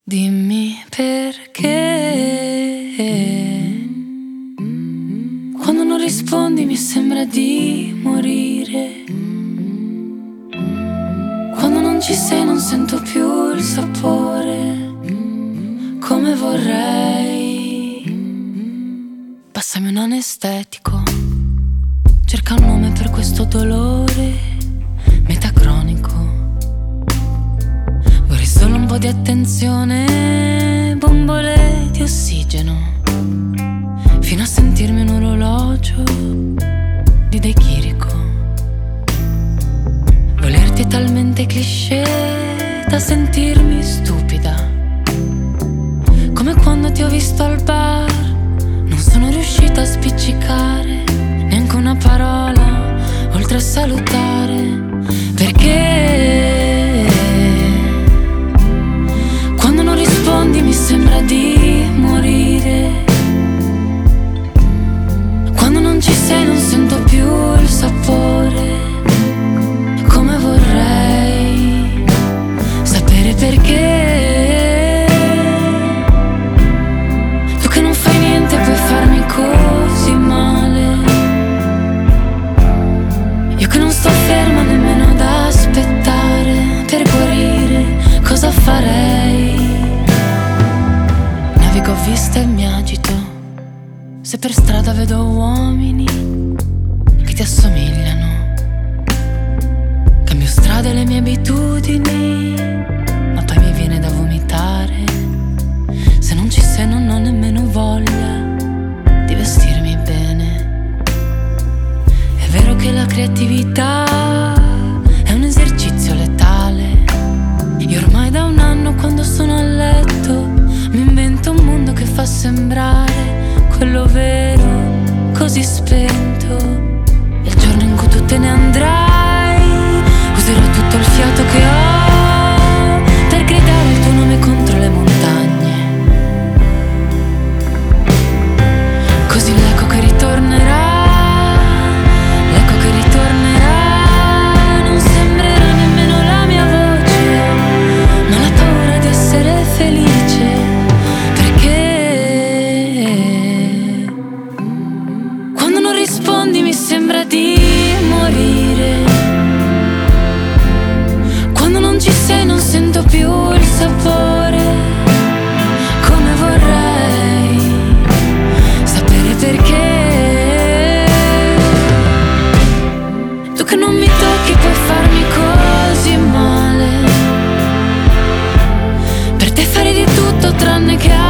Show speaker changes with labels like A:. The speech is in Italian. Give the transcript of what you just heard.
A: Dimmi perché quando non rispondi mi sembra di morire. Quando non ci sei non sento più il sapore come vorrei. Passami un anestetico, cerca un nome per questo dolore metacronico. Vorrei solo un po' di attenzione, bombole di ossigeno, fino a sentirmi un orologio di De Chirico. Volerti è talmente cliché da sentirmi stupida, come quando ti ho visto al bar. Non sono riuscita a spiccicare neanche una parola oltre a salutare. Perché quando non rispondi mi sembra di morire. Quando non ci sei non sento più il sapore come vorrei sapere perché. Tu che non fai niente puoi farmi così male. Io che non sto ferma nemmeno ad aspettare per guarire, cosa farei? Navigo a vista e mi agito, se per strada vedo uomini che ti assomigliano. Cambio strada e le mie abitudini, ma poi mi viene da vomitare. Se non ci sei non ho nemmeno voglia di vestirmi bene. È vero che la creatività è un esercizio letale. Io ormai da un anno quando sono a letto mi invento un mondo che fa sembrare quello vero così spento. E il giorno in cui tu te ne andrai userò tutto il fiato che ho per gridare il tuo nome contro le montagne. Così l'eco che ritornerà, l'eco che ritornerà, non sembrerà nemmeno la mia voce, ma la paura di essere felice. Perché quando non rispondi mi sembra di morire. Quando non ci sei non sento più il sapore come vorrei sapere perché. Tu che non mi tocchi puoi farmi così male. Per te fare di tutto tranne che